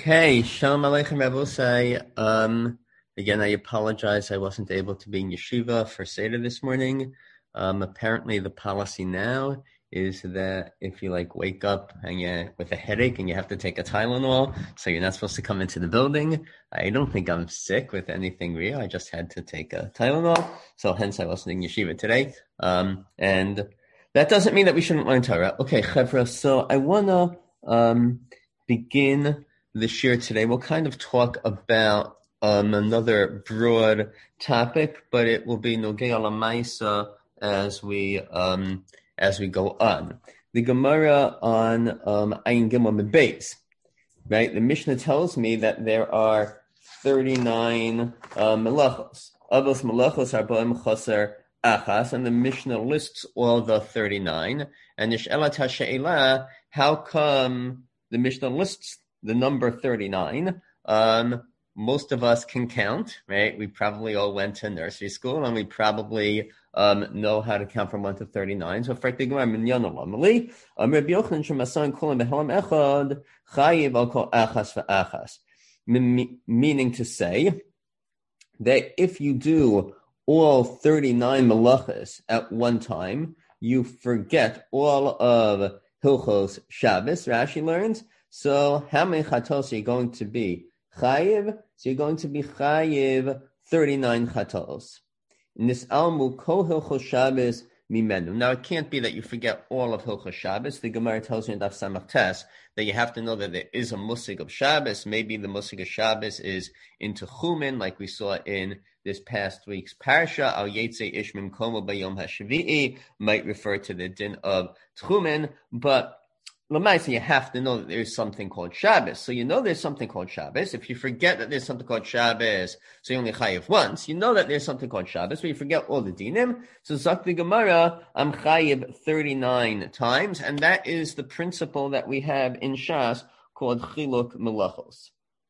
Okay, Shalom Aleichem Rabosai. Again, I apologize I wasn't able to be in yeshiva for Seder this morning. Apparently the policy now is that if you wake up and with a headache and you have to take a Tylenol, so you're not supposed to come into the building. I don't think I'm sick with anything real. I just had to take a Tylenol, so hence I wasn't in yeshiva today. And that doesn't mean that we shouldn't learn Torah. Okay, Chevra, so I wanna begin this year today. We'll kind of talk about another broad topic, but it will be Nogei Alamaisa as we go on. The Gemara on Ayin Gimel Beis, right? The Mishnah tells me that there are 39 melachos. Avos melachos arba'im chaser achas, and the Mishnah lists all the 39. And Nish'elat ha'she'ela, how come the Mishnah lists the number 39? Most of us can count, right? We probably all went to nursery school, and we probably know how to count from 1 to 39. So, meaning to say that if you do all 39 malachas at one time, you forget all of Hilchos Shabbos, Rashi learns. So how many chatos are you going to be chayiv? So you're going to be chayiv 39 chatos. Nis'almu kol Hilchos Shabbos mimenu. Now it can't be that you forget all of Hilchos Shabbos. The Gemara tells you in Daf Samach Tes that you have to know that there is a musig of Shabbos. Maybe the musig of Shabbos is into Chumin, like we saw in this past week's parsha. Al Yetze Ishmim Komo Bayom HaShavi'i might refer to the din of Tchumen, but Lamaisa, you have to know that there's something called Shabbos. So you know there's something called Shabbos. If you forget that there's something called Shabbos, so you only chayiv once, you know that there's something called Shabbos, but you forget all the dinim. So Zakti Gemara, I'm chayiv 39 times, and that is the principle that we have in Shas called Chiluk Melachos.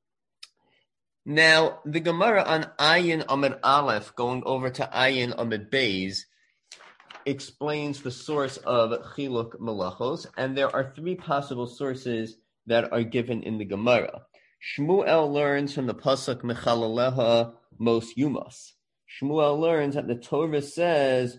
Now, the Gemara on Ayin Amid Aleph, going over to Ayin Amid Beis, explains the source of Chiluk Melachos, and there are three possible sources that are given in the Gemara. Shmuel learns from the pasuk Mechalaleha Mos Yumas. Shmuel learns that the Torah says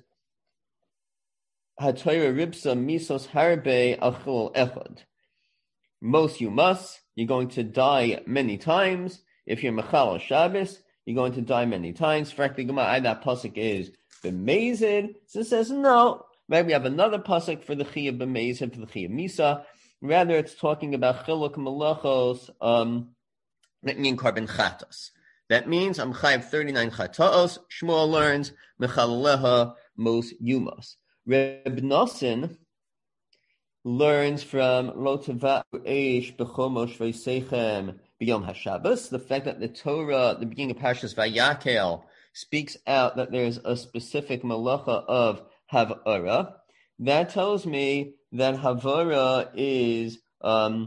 HaTorah Ribsa Misos Harbe Achil Echad. Mos Yumas, you're going to die many times. If you're Mechal Shabbos, you're going to die many times. Frankly, Gemara, that pasuk is B'mezid. So it says no. Right? We have another pasuk for the chiyuv b'mezid, for the chiyuv misa. Rather, it's talking about chiluk melachos, that mean carbon chatos. That means I'm chayiv 39 chatos. Shmuel learns mechalaleha mos yumas. Reb Nosson learns from lo teva eish b'chomosh v'seichem b'yom hashabbos. The fact that the Torah, the beginning of Parshas Vayakel, speaks out that there's a specific malacha of havara. That tells me that havara is that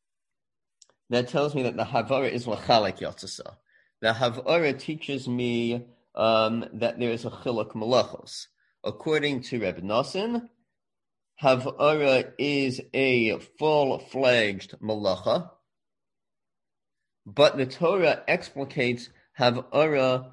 tells me that the havara is lachalek yotzasa. The havara teaches me that there is a chiluk malachos. According to Reb Nosson, havara is a full-fledged malacha, but the Torah explicates havara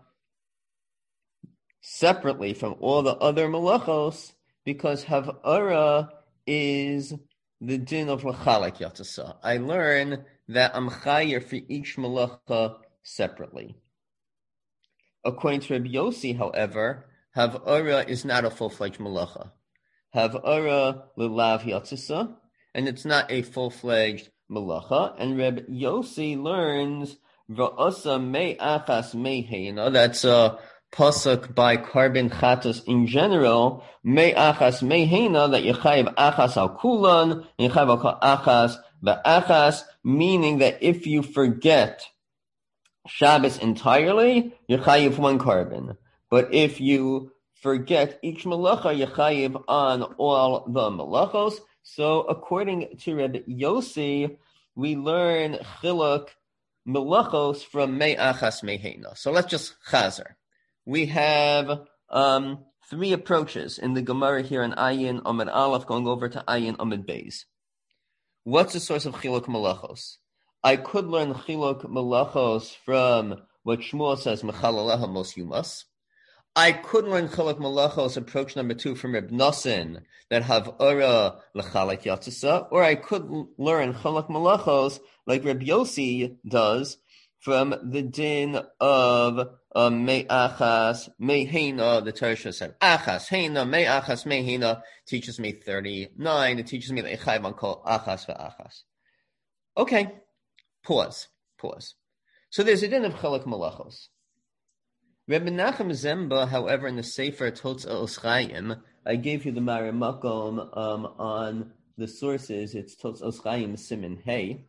separately from all the other malachos, because havara is the din of lachalek yatzasa. I learn that I'm chayer for each malacha separately. According to Rabbi Yossi, however, havara is not a full-fledged malacha. Havara lelav yatzasa, and it's not a full-fledged malacha. And Rabbi Yossi learns va'asa me'achas me'heina. That's a pasuk by carbon chatos in general, me'achas me'heina, that yechayiv achas al kulan, yechayiv al achas ba'achas, meaning that if you forget Shabbos entirely, yechayiv one carbon. But if you forget each malacha, yechayiv on all the malachos. So according to Rabbi Yossi, we learn chiluk malachos from me'achas me'heina. So let's just chazer. We have three approaches in the Gemara here in Ayin Amid Aleph, going over to Ayin Amid Beis. What's the source of Chiluk Malachos? I could learn chiluk malachos from what Shmuel says, mechalaleha mos yumas. I could learn chiluk malachos, approach number 2, from Reb Nosson, that have ora lechalak yatzisa, or I could learn chiluk malachos like Reb Yossi does from the din of me'achas mehina. The Torah said achas heina me'achas mehina teaches me 39. It teaches me that I chayv on kol achas ve'achas. Okay, pause. So there's a din of chiluk malachos. Rebbe Nachum Zemba, however, in the Sefer Totzos Chaim, I gave you the Maramakom on the sources. It's Totzos Chaim Siman Hey.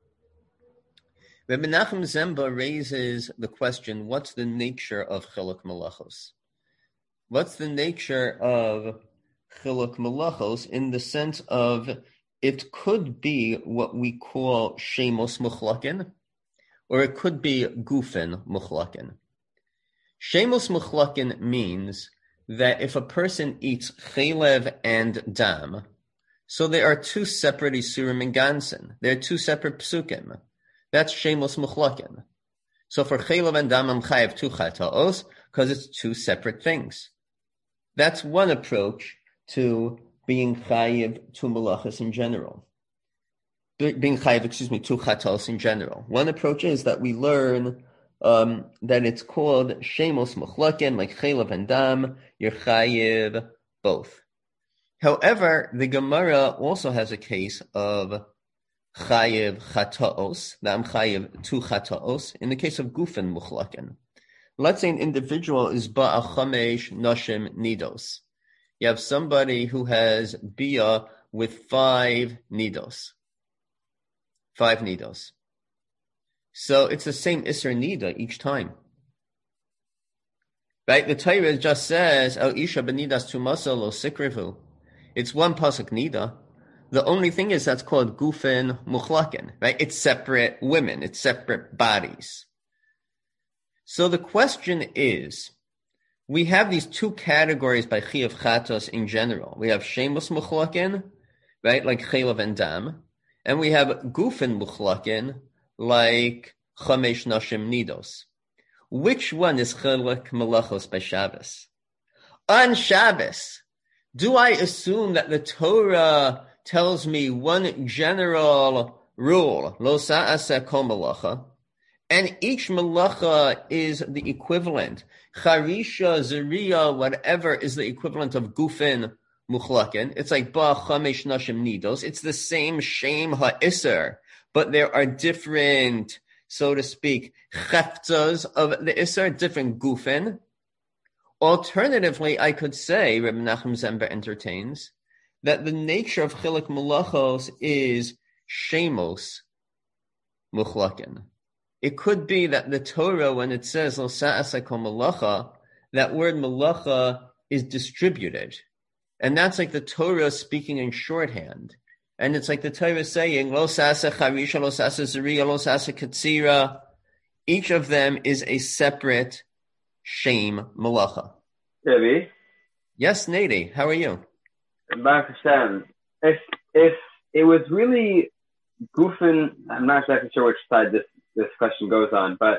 Rebbe Nachum Zemba raises the question: what's the nature of chiluk malachos? What's the nature of chiluk malachos in the sense of it could be what we call shemos muchlakin, or it could be gufen muchlakin. Shemos muchlakin means that if a person eats chelev and dam, so there are 2 separate isurim in gansen. There are 2 separate psukim. That's shemos muchlakin. So for chelev and dam, I'm chayav 2 chataos because it's 2 separate things. That's one approach to being chayav 2 malachas in general. Being chayav, 2 chataos in general. One approach is that we learn that it's called shemos muchlakin, like chelev and dam, you're chayiv both. However, the Gemara also has a case of chayiv chataos, that I'm chayiv 2 chataos, in the case of gufen muchlakin. Let's say an individual is ba'a chamesh nashim nidos. You have somebody who has bia with 5 nidos. 5 nidos. So it's the same Isser Nida each time. Right? The Torah just says, El Isha benidas tumasa lo sikrivu. It's one pasuk Nida. The only thing is that's called Gufen Muchlakin. Right? It's separate women. It's separate bodies. So the question is, we have these 2 categories by Chiyuv Chatos in general. We have Shemos Muchlakin, right? Like Chelev and Dam. And we have Gufen Muchlakin, like Chamesh Nashim Nidos. Which one is Chiluk Malachos by Shabbos? On Shabbos, do I assume that the Torah tells me one general rule, Lo Sa'aseh Kol Malacha, and each malacha is the equivalent, Charisha, Zeriya, whatever is the equivalent of Gufen Muchlakin? It's like Ba Chamesh Nashim Nidos. It's the same Shem HaIsser, but there are different, so to speak, cheftas of the Isser, different gufen. Alternatively, I could say, Reb Nachum Zemba entertains, that the nature of chiluk malachos is shemos muchlakin. It could be that the Torah, when it says lo sa'aseh kol malacha, that word malacha is distributed. And that's like the Torah speaking in shorthand. And it's like the Torah saying, Lo sasa charisha, lo sasa zeriya, lo sasa katsira. Each of them is a separate shame malacha. Debbie? Yes, Nady, how are you? Baruch Hashem. If it was really goofing, I'm not exactly sure which side this question goes on, but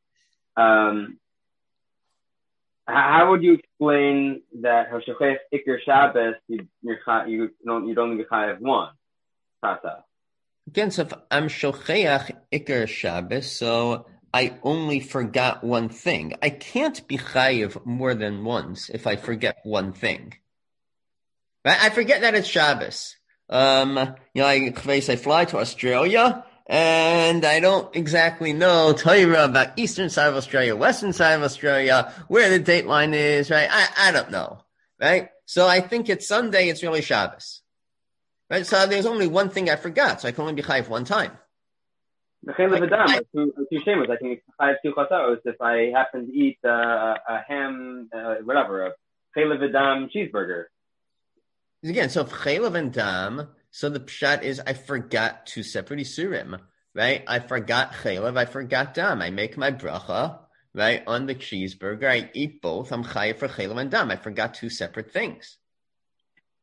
how would you explain that Hoshechef Iker Shabbos, you'd only be chayav 1? Again, so if I'm shocheach Iker Shabbos, so I only forgot one thing. I can't be chayiv more than once if I forget one thing. Right? I forget that it's Shabbos. I fly to Australia, and I don't exactly know Torah about eastern side of Australia, western side of Australia, where the date line is, right? I don't know, right? So I think it's Sunday, it's really Shabbos. Right? So there's only one thing I forgot, so I can only be chayiv one time. The chaylev adam, two shemos. I can chayiv 2 chatos if I happen to eat a ham, whatever, a chaylev adam cheeseburger. Again, so if chaylev and dam, so the pshat is I forgot 2 separate isurim, right? I forgot chaylev, I forgot dam. I make my bracha, right, on the cheeseburger. I eat both. I'm chayiv for chaylev and dam. I forgot 2 separate things.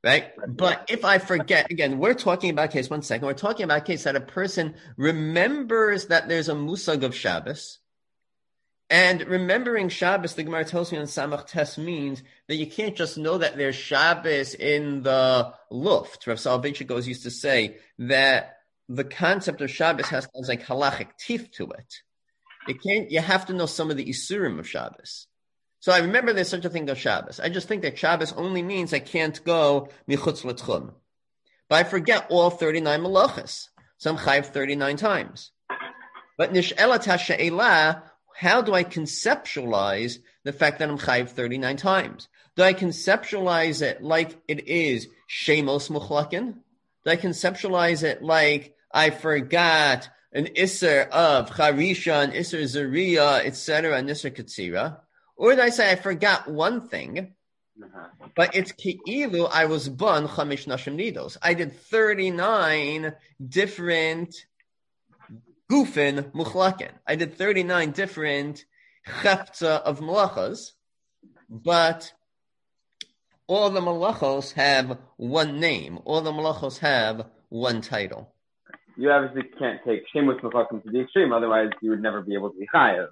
right? But if I forget, again, we're talking about a case, one second, we're talking about a case that a person remembers that there's a musag of Shabbos. And remembering Shabbos, the Gemara tells me on Samach Tes means that you can't just know that there's Shabbos in the Luft. Rav Soloveitchik used to say that the concept of Shabbos has like halachic teeth to it. You have to know some of the Isurim of Shabbos. So I remember there's such a thing as Shabbos. I just think that Shabbos only means I can't go michutz l'tchum. But I forget all 39 malachas. So I'm chayiv 39 times. But nish'elat ha'she'elah, how do I conceptualize the fact that I'm chayiv 39 times? Do I conceptualize it like it is shemos muchlakin? Do I conceptualize it like I forgot an isser of charisha, an isser zariya, etc., an isser katsira? Or did I say I forgot one thing, but it's ki'ilu I was born chamish nashim nidos. I did 39 different gufin muchlakin. I did 39 different chefza of malachas, but all the malachos have one name. All the malachos have one title. You obviously can't take shemus muchlakim to the extreme, otherwise you would never be able to be chayav.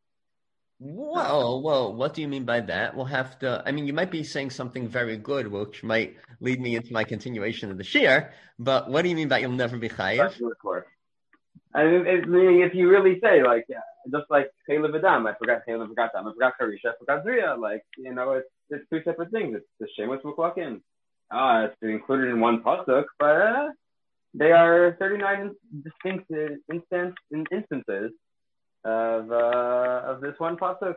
Well, what do you mean by that? We'll have to, you might be saying something very good, which might lead me into my continuation of the shir, but what do you mean by you'll never be chayav? I mean, if you really say, like, just like Chayla V'dam, I forgot Chayla V'gatam, I forgot Harisha, I forgot Zriya, like, it's two separate things. It's the Shemus Muklakin. It's included in one pasuk, but they are 39 distinct instances of this one pasuk.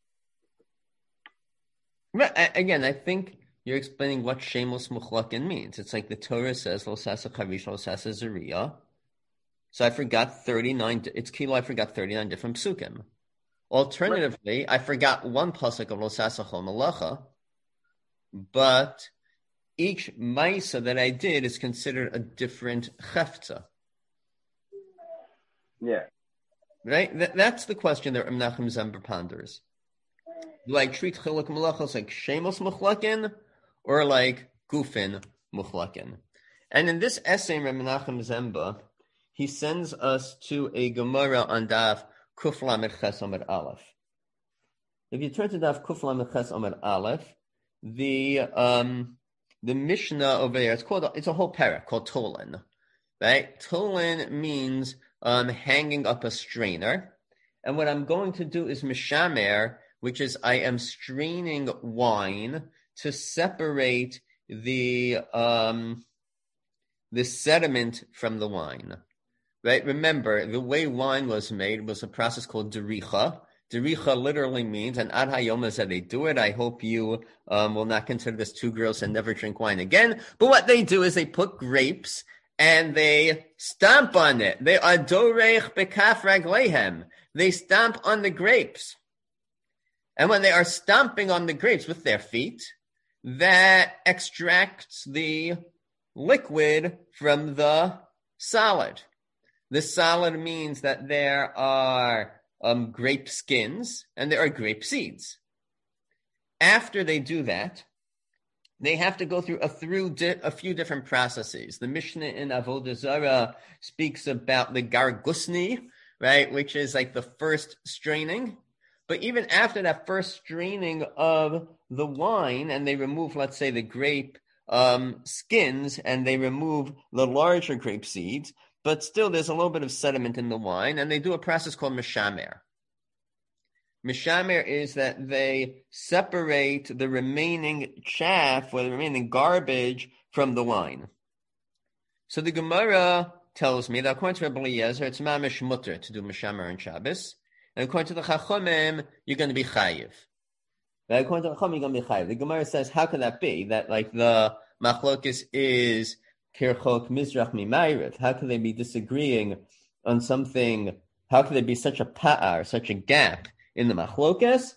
Again, I think you're explaining what Shemos Muchlakin means. It's like the Torah says, Lo Sasa Chavish, Lo Sasa Zariya. So I forgot 39, it's kilo, I forgot 39 different psukim. Alternatively, I forgot one pasuk of Lo Sasa Chol Malacha, but each Maisa that I did is considered a different Chefza. Yeah. Right? That's the question that Menachem Zember ponders. Do I treat Chiluk Malachos like Shemos Muchlakin or like Gufin Muchlakin? And in this essay, Menachem Zember, he sends us to a Gemara on Daf Kuf Lamed Ches Amud Aleph. If you turn to Daf Kuf Lamed Ches Amud Aleph, the Mishnah over there, it's a whole parak called Tolin. Right? Tolin means hanging up a strainer. And what I'm going to do is mishamer, which is I am straining wine to separate the sediment from the wine. Right? Remember, the way wine was made was a process called dericha. Dericha literally means, and ad hayom said they do it. I hope you will not consider this too gross and never drink wine again. But what they do is they put grapes and they stomp on it. They adorech bekaf raglehem. They stomp on the grapes. And when they are stomping on the grapes with their feet, that extracts the liquid from the solid. The solid means that there are grape skins and there are grape seeds. After they do that, they have to go through a few different processes. The Mishnah in Avodah Zarah speaks about the gargusni, right, which is like the first straining. But even after that first straining of the wine, and they remove, let's say, the grape skins, and they remove the larger grape seeds, but still there's a little bit of sediment in the wine, and they do a process called mishamer. Mishamer is that they separate the remaining chaff or the remaining garbage from the wine. So the Gemara tells me that according to Rabbi Eliezer, it's mamish mutter to do mishamer on Shabbos, and according to the Chachomim, you're going to be chayiv. But according to the Chachomim, you're going to be chayiv. The Gemara says, how can that be? That like the machlokes is kirchok mizrach mimayriv. How can they be disagreeing on something? How can there be such a pa'ar, such a gap in the machlokes?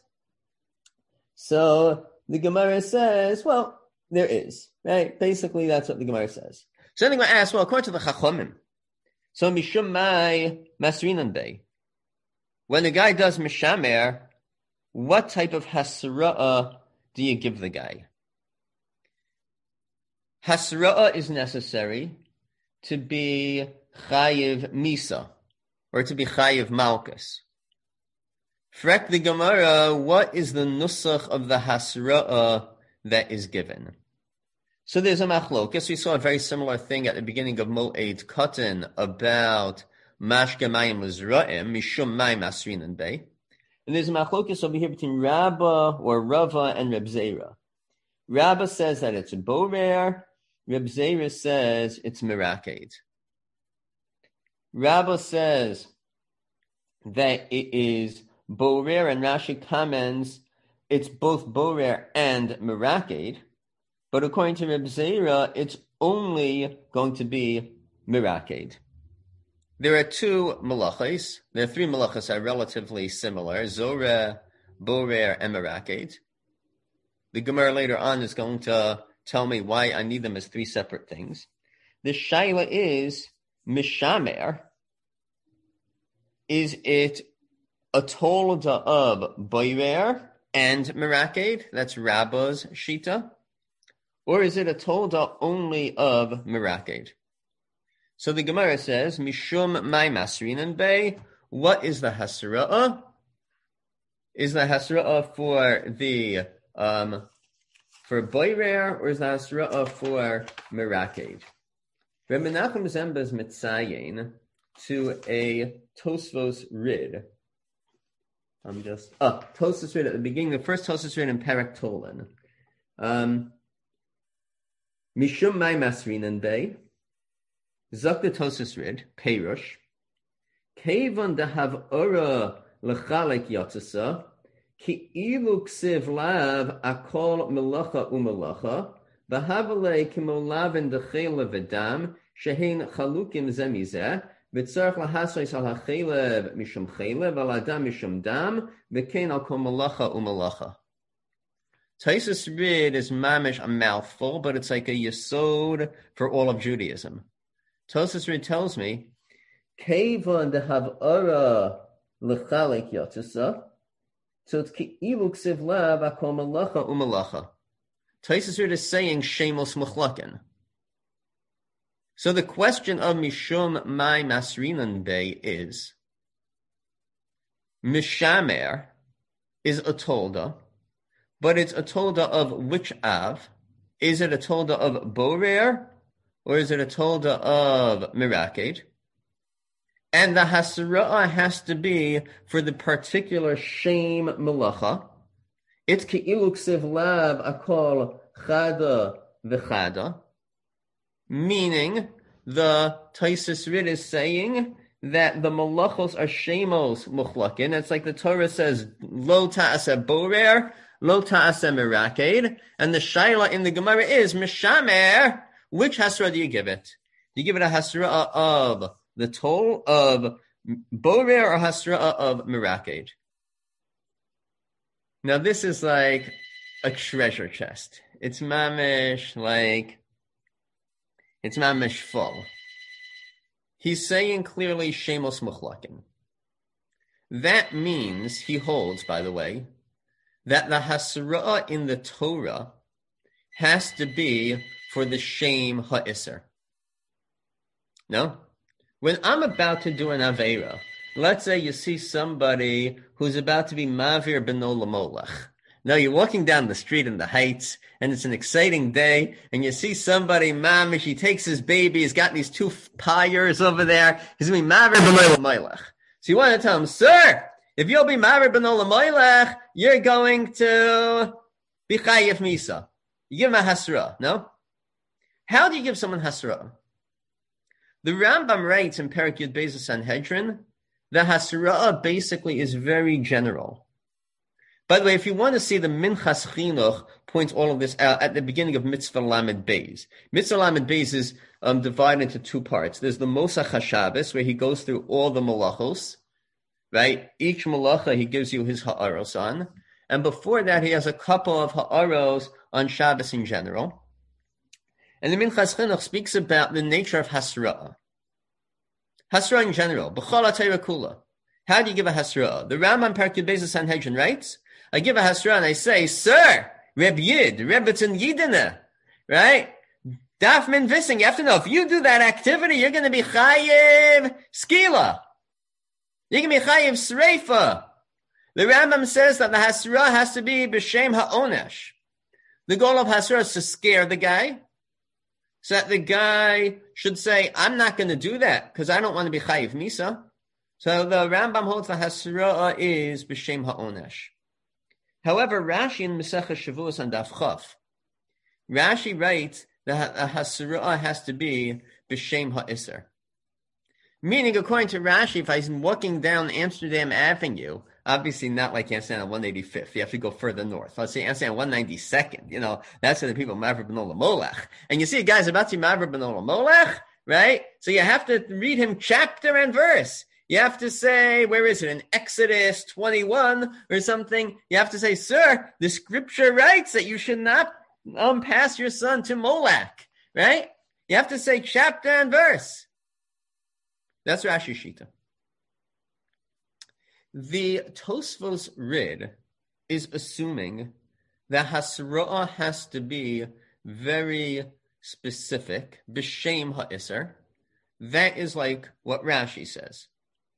So the Gemara says, well, there is, right? Basically, that's what the Gemara says. So then the Gemara asks, well, according to the Chachomim, so mishum mai masrinan bei. When the guy does mishamer, what type of hasra'ah do you give the guy? Hasra'ah is necessary to be chayiv misa, or to be chayiv malchus. Frek the Gemara, what is the nusach of the hasra'ah that is given? So there's a machlokas. We saw a very similar thing at the beginning of Mo'ed Katan about mashke mayim lizra'im, mishum mayim asrinan bay. And there's a machlokas over here between Rabba or Rava and Reb Zera. Rabba says that it's a borer. Reb Zera says it's miraked. Rabba says that it is borer, and Rashi comments it's both borer and miraked. But according to Reb Zera, it's only going to be miraked. There are two malachas. There are three malachas that are relatively similar: zoreh, borer, and miraked. The Gemara later on is going to tell me why I need them as three separate things. The shaila is mishamer. Is it a tolda of borer and miraked? That's Rabba's shita. Or is it a tolda only of miraked? So the Gemara says, Mishum mai masrinan bay. What is the hasra'ah? Is the hasra'ah for the for boirer, or is the hasra'ah for miraked? Reb Menachem Zemba is mitzayin to a Tosfos Rid. Tosfos Rid at the beginning, the first Tosfos Rid in Perek Tolan. Mishum mai masrinan bay. Zakta Tosfos Rid, Peirush. Kevon dahav ora lechalek yotzasa. Ki ilu ksiv lav akol melacha umelacha. Bahavale kimolavin dechele v'dam. Shehin chalukim zemizeh. V'tzarech lahasreis al hachelev mishum chelev. Al adam mishum dam. V'kein al kol melacha umelacha. Tosfos Rid is mamish a mouthful, but it's like a yesod for all of Judaism. Tosfos Rid tells me, Kevon dehav ora lechalek yotzasa. So it's ki'ilu ksiv lav akol malacha umalacha. Tosfos Rid is saying shemos muchlaken. So the question of mishum mai masrinan bay is, mishamer is a tolda, but it's a tolda of which av? Is it a tolda of borer, or is it a tolda of miraked? And the hasra'ah has to be for the particular shame malacha. It's ki'ilu ksiv lav akol chada v'chada, meaning the Tosfos Rid is saying that the malachos are shemos muchlakin. It's like the Torah says, lo ta'aseh borer, lo ta'aseh miraked, and the shaila in the Gemara is mishamer. Which hasra'ah do you give it? Do you give it a hasra'ah of the toll of borer or hasra'ah of miraked? Now this is like a treasure chest. It's mamish it's mamish full. He's saying clearly shemos muchlakin. That means he holds, by the way, that the hasra'ah in the Torah has to be for the shame ha'isser. No? When I'm about to do an Aveira, let's say you see somebody who's about to be Mavir Beno Lamolech. Now you're walking down the street in the Heights, and it's an exciting day, and you see somebody, Mamish, he takes his baby, he's got these two pyres over there, he's going to be Mavir Beno Lamolech. So you want to tell him, sir, if you'll be Mavir Beno Lamolech, you're going to be Chayev Misa. You give him a Hasra, no? How do you give someone Hasra? The Rambam writes in Perek Yud Beis Sanhedrin, the Hasra'ah basically is very general. By the way, if you want to see the Minchas Chinuch points all of this out at the beginning of Mitzvah Lamed Beis. Mitzvah Lamed Beis is divided into two parts. There's the Mosach HaShabbos, where he goes through all the malachos, right? Each malacha he gives you his ha'aros on. And before that, he has a couple of ha'aros on Shabbos in general. And the Minchas Chinuch speaks about the nature of Hasra'ah. Hasra'ah in general. B'chol ha'Torah kula. How do you give a Hasra'ah? The Rambam Perek Yud Beis Sanhedrin writes, I give a Hasra'ah and I say, sir, Reb Yid, Rebbetzin Yidina, right? Daf min vissing, you have to know, if you do that activity, you're going to be chayiv skila. You're going to be chayiv sreifa. The Rambam says that the hasra has to be b'shem ha'onesh. The goal of hasra is to scare the guy, so that the guy should say, I'm not going to do that, because I don't want to be chayiv misa. So the Rambam holds the hasra is b'shem ha'onesh. However, Rashi in Masechah Shavuos on Daf Chaf, Rashi writes that a hasra has to be b'shem ha'isr. Meaning, according to Rashi, if I'm walking down Amsterdam Avenue, obviously not like Amsterdam on 185th, you have to go further north. Let's say Amsterdam 192nd, that's where the people Mavra B'Nola Molech. And you see a guy's about to Mavra B'Nola Molech, right? So you have to read him chapter and verse. You have to say, where is it? In Exodus 21 or something. You have to say, sir, the scripture writes that you should not pass your son to Molech, right? You have to say chapter and verse. That's Rashi Shita. The Tosfos Rid is assuming that Hasra'ah has to be very specific, b'shem ha'isr. That is like what Rashi says.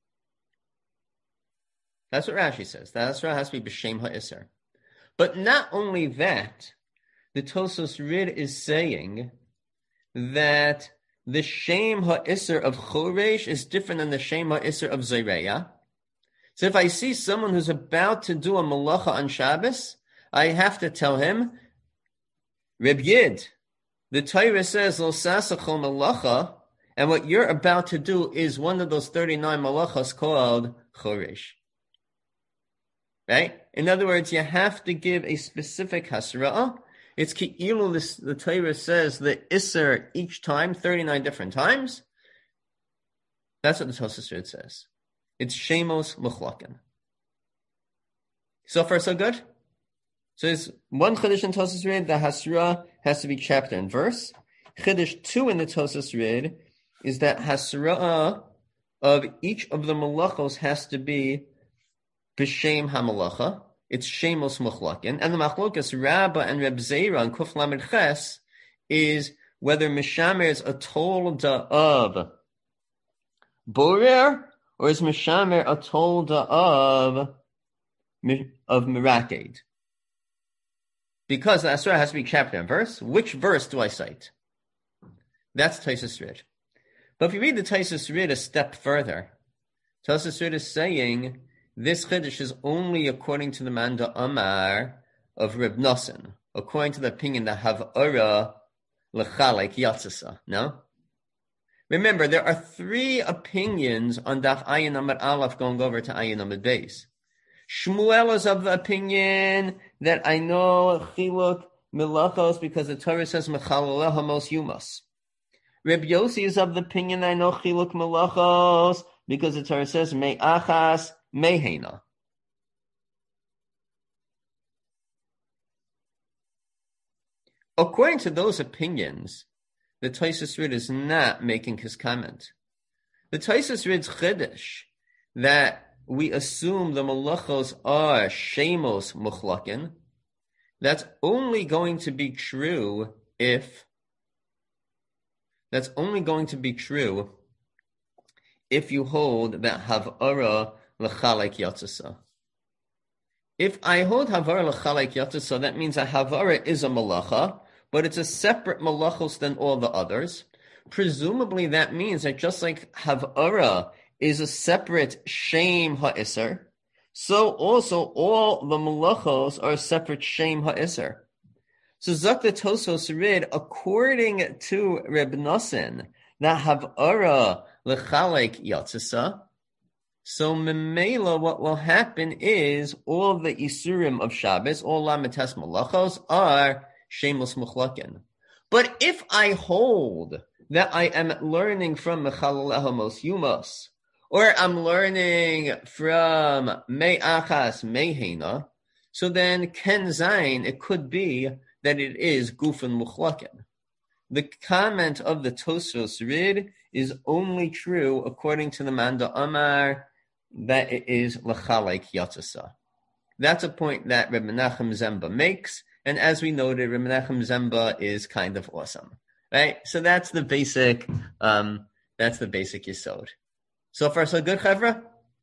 That's what Rashi says. The Hasra'ah has to be b'shem ha'isr. But not only that, the Tosfos Rid is saying that the shem ha'isr of choresh is different than the shem ha'isr of zayreya. So if I see someone who's about to do a malacha on Shabbos, I have to tell him, Reb Yid, the Torah says, Lo sasachol malacha, and what you're about to do is one of those 39 malachas called choresh. Right? In other words, you have to give a specific hasra'ah. It's ki'ilu, the Torah says the Isser each time, 39 different times. That's what the Tosfos Rid says. It's Shemos Muchlaken. So far, so good? So there's one Chiddush in Tosfos Rid, the Hasra has to be chapter and verse. Chiddush 2 in the Tosfos Rid is that Hasra of each of the Malachos has to be B'Shem HaMalacha. It's Shemos Muchlaken. And the Machlokas Rabbah and Reb Zera and Kuf Lamed Ches is whether Mishamer is a tolda of Borer or is Mishamer a tolda of Miraked. Because the Asura has to be chapter and verse, which verse do I cite? That's Tosfos Rid. But if you read the Tosfos Rid a step further, Tosfos Rid is saying this Chiddush is only according to the Manda Amar of Reb Nosson, according to the opinion that Havara Lechalek Yatzasa. No? Remember, there are 3 opinions on Daf Ayin Amud Aleph going over to Ayin Amud Beis. Shmuel is of the opinion that I know Chiluk Milachos because the Torah says Mechaleleh Hamos Yumas. Reb Yossi is of the opinion I know Chiluk Milachos because the Torah says Me'achas Mehena. According to those opinions, the Tosfos Rid is not making his comment. The Tosfos Rid's Chiddush that we assume the Malachos are Shemos Muchlaken, that's only going to be true if you hold that Havara L'chalek Yatzasa. If I hold Havara L'chalek Yatzasa, that means that Havara is a malacha, but it's a separate malachos than all the others. Presumably that means that just like Havara is a separate Shem HaIsser, so also all the malachos are a separate Shem HaIsser. So Zakta Tosfos Rid, according to Reb Nosson, that Havara L'chalek Yatzasa, so Memela, what will happen is all the Isurim of Shabbos, all Lamites Malachos, are Shemos Muchlaken. But if I hold that I am learning from Mechaleleh Hamos Yumas, or I'm learning from Me'achas Mehena, so then Ken Zayin, it could be that it is Gufen Muchlaken. The comment of the Tosfos Rid is only true according to the Manda Amar that it is L'chalek Yatzasa. That's a point that Reb Menachem Zemba makes, and as we noted, Reb Menachem Zemba is kind of awesome. right? So that's the basic yesod. So far, so good, Chevra?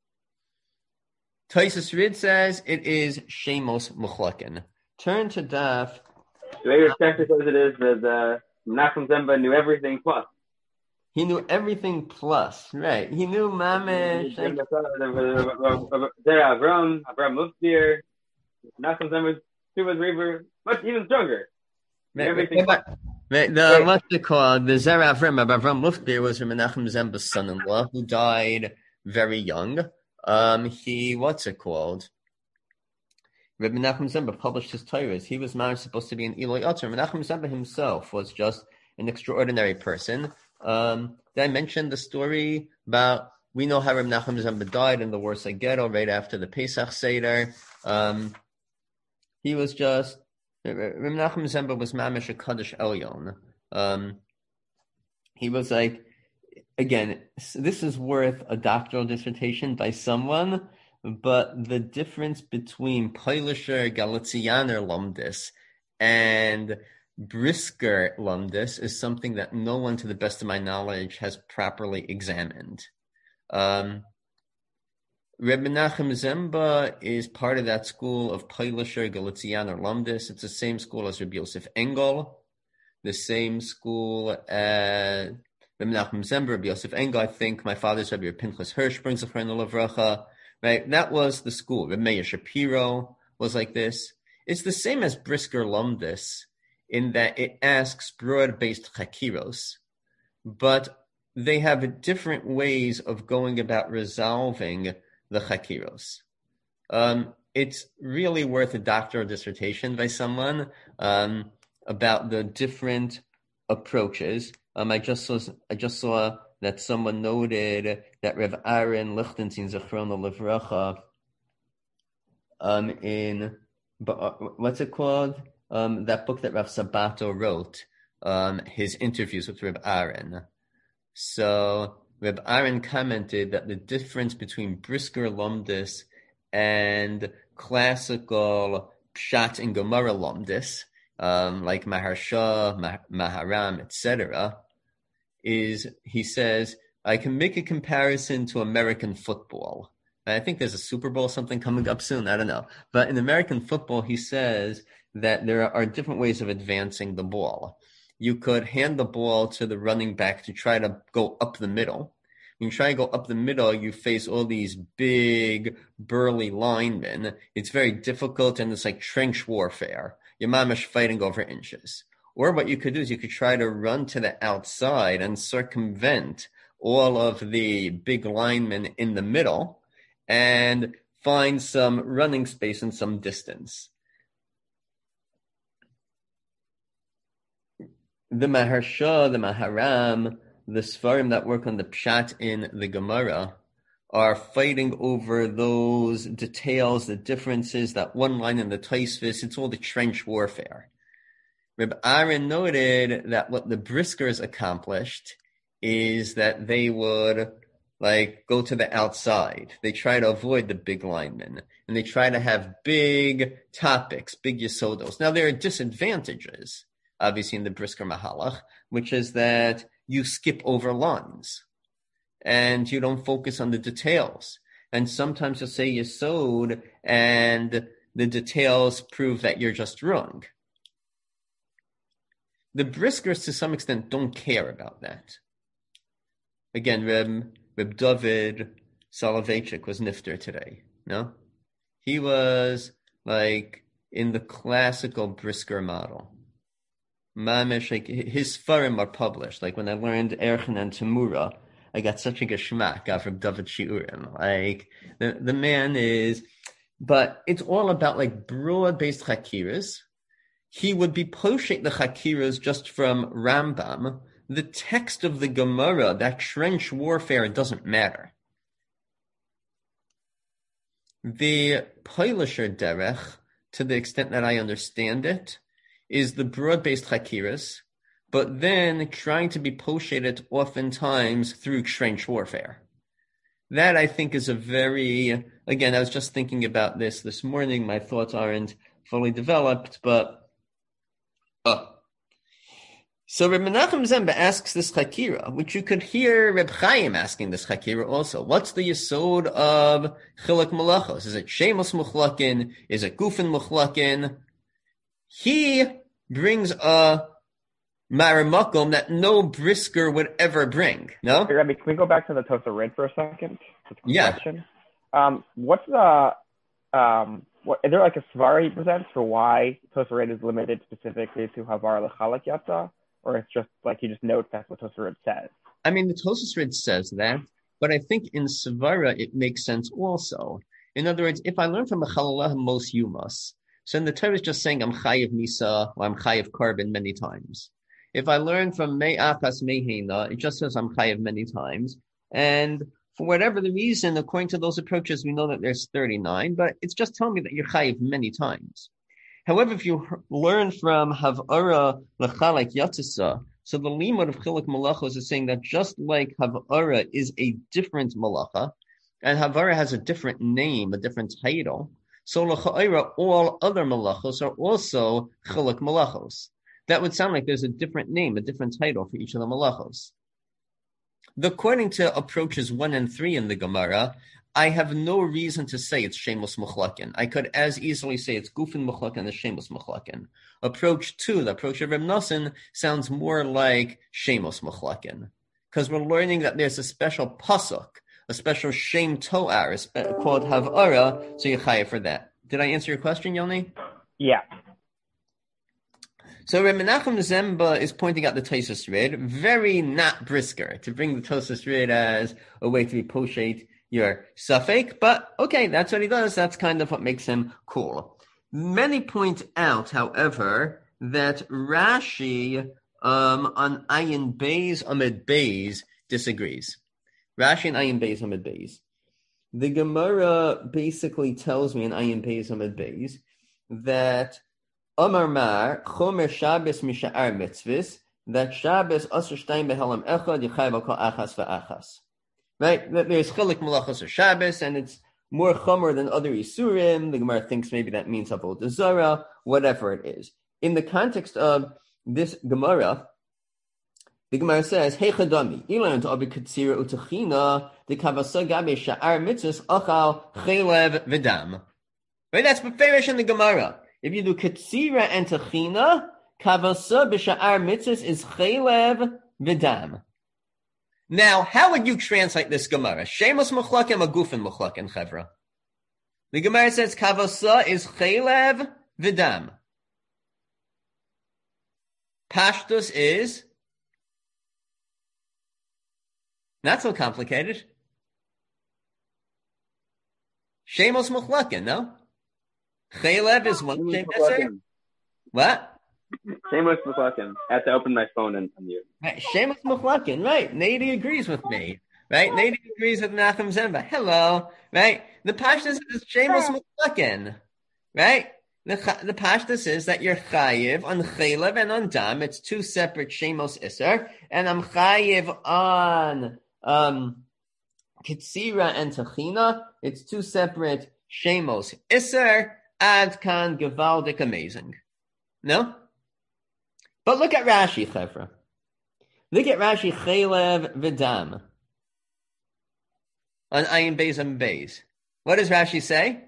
Taisus Rid says it is Shemos Muchlakin. Turn to Daf. The way your text says it is that Menachem Zemba knew everything plus. He knew everything plus, right? He knew Mamish. There, Avram Muftir, Menachem Zemba, Tuva's Reaver, much even stronger. Everything plus. What's it called? The Zer Avram Muftir was Menachem Zemba's son-in-law who died very young. What's it called? Rabbi Menachem Zemba published his Torahs. He was not supposed to be an Eloi Otzar. Menachem Zemba himself was just an extraordinary person. Did I mention the story about, we know how Rabbi Menachem Zemba died in the Warsaw Ghetto right after the Pesach Seder. He was just, Rabbi Menachem Zemba was Mamish a Kaddish Elyon. He was like, again, this is worth a doctoral dissertation by someone, but the difference between Poilisher Galicianer Lumdis and Brisker Lumdis is something that no one, to the best of my knowledge, has properly examined. Reb Menachem Zemba is part of that school of Poilisher Galicianer Lumdis. It's the same school as Rabbi Yosef Engel, the same school as Reb Menachem Zemba, Rabbi Yosef Engel. I think my father's Rabbi Pinchas Hirsch brings a friend of Lavracha. Right, that was the school. Reb Meir Shapiro was like this. It's the same as Brisker Lumdis in that it asks broad-based chakiros, but they have different ways of going about resolving the chakiros. It's really worth a doctoral dissertation by someone about the different approaches. I just saw that someone noted that Rev Aaron Lichtenstein Zechrona Livracha in what's it called? That book that Rav Sabato wrote, his interviews with Rev Aaron. So Rev Aaron commented that the difference between Brisker Lumdis and classical Pshat and Gemara Lumdis, like Maharsha, Maharam, etc., is, he says, I can make a comparison to American football. I think there's a Super Bowl, something coming up soon, I don't know. But in American football, he says that there are different ways of advancing the ball. You could hand the ball to the running back to try to go up the middle. When you try to go up the middle, you face all these big, burly linemen. It's very difficult, and it's like trench warfare. You're mamish fighting over inches. Or what you could do is you could try to run to the outside and circumvent all of the big linemen in the middle and find some running space and some distance. The Maharsha, the Maharam, the Sfarim that work on the Pshat in the Gemara are fighting over those details, the differences, that one line in the Taisvis. It's all the trench warfare. Reb Aaron noted that what the Briskers accomplished is that they would go to the outside. They try to avoid the big linemen, and they try to have big topics, big yesodos. Now, there are disadvantages, obviously, in the Brisker Mahalach, which is that you skip over lines, and you don't focus on the details. And sometimes you'll say yesod, and the details prove that you're just wrong. The Briskers, to some extent, don't care about that. Again, Reb David Soloveitchik was nifter today, no? He was in the classical Brisker model. Mamish, his Sfarim are published. When I learned Erchen and Tamura, I got such a geschmack out of David Shiurim. The man is, but it's all about broad-based chakiras. He would be poshet the chakiras just from Rambam. The text of the Gemara, that trench warfare, doesn't matter. The Poilisher derech, to the extent that I understand it, is the broad-based chakiras, but then trying to be posheted oftentimes through trench warfare. That, I think, is a very, again, I was just thinking about this morning. My thoughts aren't fully developed, but So Reb Menachem Zemba asks this chakira, which you could hear Reb Chaim asking this chakira also. What's the yesod of chiluk malachos? Is it shemos muchlakin? Is it gufin muchlakin? He brings a maramakom that no brisker would ever bring. No? Hey, Rabbi, can we go back to the Tosa Rid for a second? Yeah. Question. What's the is there like a svar he presents for why Tosa Rid is limited specifically to Havar Lechalak Yatza? Or it's just like he just notes that's what Tosa Rid says? I mean, the Tosas Rid says that, but I think in Svara it makes sense also. In other words, if I learn from a Chalalah Mos Yumas, so then the Torah is just saying I'm Chayiv Misa or I'm Chayiv Carbon many times. If I learn from Me'achas Mehena, it just says I'm Chayiv many times. And for whatever the reason, according to those approaches, we know that there's 39, but it's just telling me that you're Chayiv many times. However, if you learn from Havara Lechalak Yatzisa, so the limud of Chiluk Malachos is saying that just like Havara is a different malacha, and Havara has a different name, a different title, so L'cha'ira, all other malachos are also Chiluk Malachos. That would sound like there's a different name, a different title for each of the malachos. According to approaches 1 and 3 in the Gemara, I have no reason to say it's Shemos Muchlakin. I could as easily say it's Gufin Muchlakin as Shemos Muchlakin. Approach 2, the approach of Reb Nosson, sounds more like Shemos Muchlakin. Because we're learning that there's a special pasuk, a special Shem To'ar called Havara, so you're chayav for that. Did I answer your question, Yoni? Yeah. So Reb Menachem Zemba is pointing out the Tosas Rid, very not brisker, to bring the Tosas Rid as a way to be poshet your suffix, but okay, that's what he does. That's kind of what makes him cool. Many point out, however, that Rashi on Ayin Beis Amid Beis disagrees. Rashi and Ayin Beis Amid Beis. The Gemara basically tells me in Ayin Beis Amid Beis that Amar Mar Chomer Shabbos Misha'ar Mitzvahs, that Shabbos Asr Shtayim Behelam Echad Yechayv Al Kol Achas VaAchas. Right? There's Chilik Malachos or Shabbos, and it's more Chomer than other Isurim. The Gemara thinks maybe that means Avodah Zarah, whatever it is. In the context of this Gemara, the Gemara says, Hey Chadami, Ilan to Abi Katsira Utachina, the Kavasa Gabe Sha'ar Mitzvahs, Achal Chelev Vidam. Right? That's Beferish in the Gemara. If you do Katsira and Tachina, Kavasa B'Sha'ar Mitzvahs is Chelev Vidam. Now, how would you translate this Gemara? Shemos Muchlakim or Gufin Muchlakim, Chevra? The Gemara says Kavasa is Chelev Vidam. Pashtus is not so complicated. Shemos Muchlakim, no? Chelev is one Shem Eser. What? Shemos Muchlakin. I have to open my phone and unmute. Right, Shemos Muchlakin, right. Nady agrees with me. Right? Nady agrees with Nachum Zemba. Hello. Right? The Pashtus is Shemos Muchlakin. Right? The Pashtus is that you're chayiv on Chelev and on Dam. It's two separate Shemos Isser. And I'm chayiv on Kitsira and Tachina. It's two separate Shemos Isser. Ad kan Gevaldik amazing. No? But look at Rashi, Chevra. Look at Rashi, Chelev Vidam. On Ayin Beis and Beis. What does Rashi say?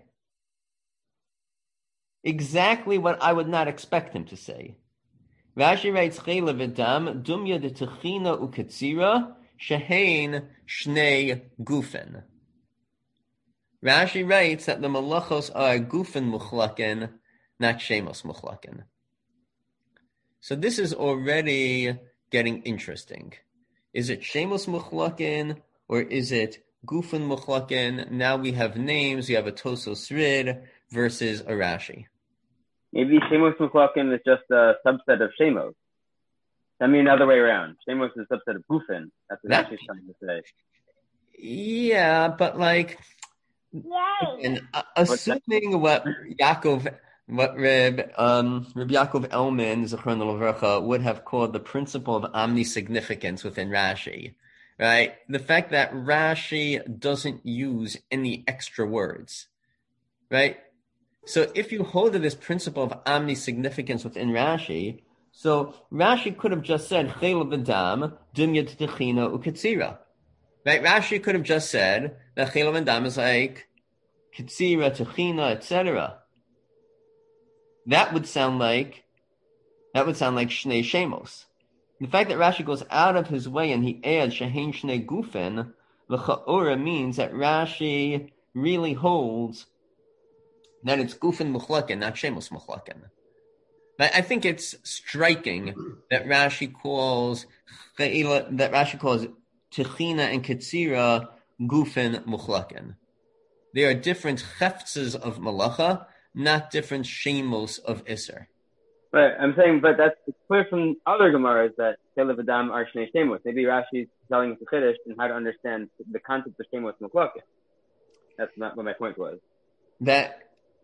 Exactly what I would not expect him to say. Rashi writes, Chelev Vidam, Dumya de Techina Uketzira, Shehein Shnei Gufen. Rashi writes that the malachos are Gufen Muchlaken, not Shemos Muchlaken. So this is already getting interesting. Is it Shemos Muchlaken or is it Gufin Muchlaken? Now we have names. We have a Tosos Rid versus a Rashi. Maybe Shemos Muchlaken is just a subset of Shemos. I mean, the other way around. Shemos is a subset of Gufin. That's what Rashi's trying to say. Yeah, but like, and assuming what Reb Yaakov Elman, Zechron Levarcha, would have called the principle of omni-significance within Rashi, right? The fact that Rashi doesn't use any extra words, right? So if you hold to this principle of omni-significance within Rashi, So Rashi could have just said Chayla v'dam Dumya Techina Uketzira. Right? Rashi could have just said that Chayla v'dam is like Ketzira, Techina, etc. That would sound like Shnei Shemos. The fact that Rashi goes out of his way and he adds Shehein Shnei Gufen, l'cha'ora means that Rashi really holds that it's Gufen Muchlaken, not Shemos Muchlaken. I think it's striking that Rashi calls Techina and Ketzira Gufen Muchlaken. They are different cheftzes of Malacha, not different Shemos of Isser. Right, I'm saying, but that's clear from other Gemaras that Kelev Adam are Shnei Shemos. Maybe Rashi's telling us the Chiddush and how to understand the concept of Shemos Muklakim. That's not what my point was. That,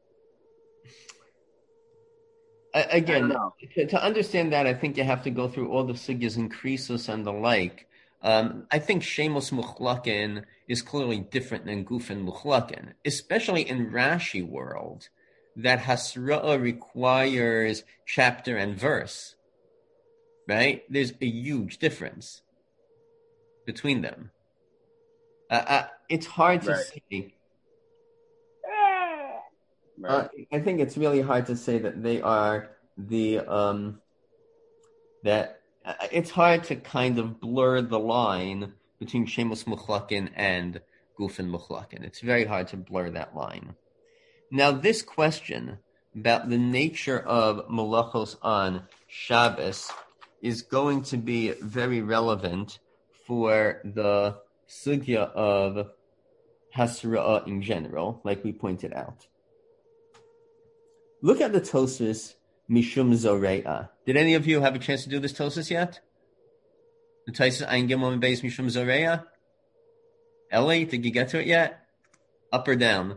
again, to understand that, I think you have to go through all the sugyas and krisos and the like. I think Shemos Muchlakin is clearly different than Gufen Muchlakin, especially in Rashi world. That Hasra'ah requires chapter and verse, right? There's a huge difference between them. It's hard to say. I think it's really hard to say that they are it's hard to kind of blur the line between Shemos Muchlakin and Gufen Muchlakin. It's very hard to blur that line. Now, this question about the nature of malachos on Shabbos is going to be very relevant for the sugya of Hasra'ah in general, like we pointed out. Look at the Tosfos Mishum Zore'ah. Did any of you have a chance to do this Tosfos yet? The Tosfos Ein Gimel Beis Mishum Zore'ah? Ellie, did you get to it yet? Up or down?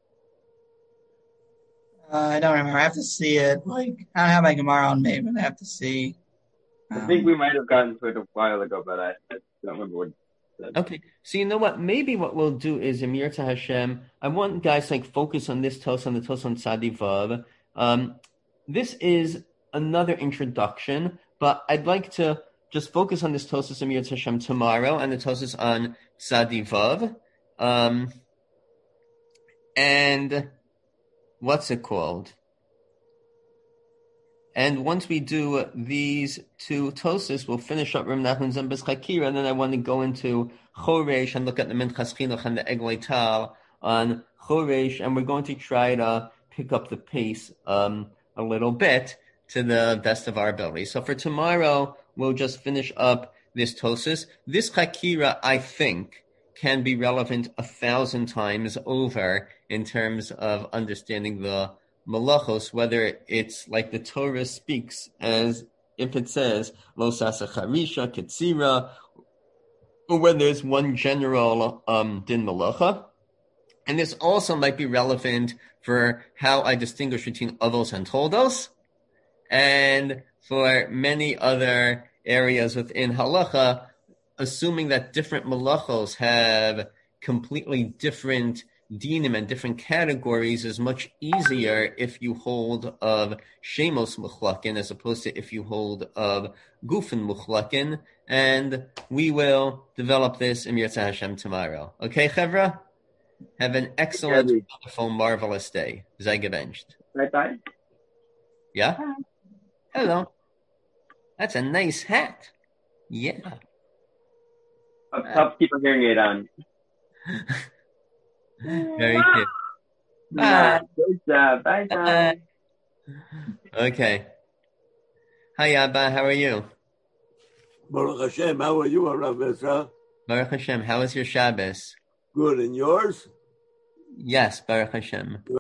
I don't remember. I have to see it. I don't have my Gemara on me, but I have to see. I think we might have gotten to it a while ago, but I don't remember what it said. Okay, so you know what? Maybe what we'll do is, Emir to Hashem, I want guys to focus on this Tos, on the Tos on Tzadi Vav. This is another introduction, but I'd like to just focus on this Tosas Emir to Hashem tomorrow and the Tosas on Tzadi Vav. And what's it called? And once we do these two Tosas, we'll finish up Rim Nachman Zembes Chakira, and then I want to go into Choresh and look at the Minchas Chinuch and the Eglei Tal on Choresh, and we're going to try to pick up the pace a little bit to the best of our ability. So for tomorrow, we'll just finish up this Tosas. This Chakira, I think, can be relevant 1,000 times over in terms of understanding the malachos, whether it's like the Torah speaks, as if it says lo sasa charisha ketzira, or whether there's one general din malacha. And this also might be relevant for how I distinguish between avos and toldos, and for many other areas within halacha, assuming that different malachos have completely different dinim and different categories is much easier if you hold of Shemos Muchlakin as opposed to if you hold of Gufen Muchlakin, and we will develop this in Yirtzeh Hashem tomorrow. Okay, Chevra? Have an excellent, wonderful, marvelous day. Sei gebencht. Bye. Yeah? Hi. Hello. That's a nice hat. Yeah. Tough to keep a hearing aid on. Very good. Bye. Good job. Bye. Okay. Hi, Abba. How are you? Baruch Hashem. How are you, Rav Ezra? Baruch Hashem. How was your Shabbos? Good. And yours? Yes, Baruch Hashem.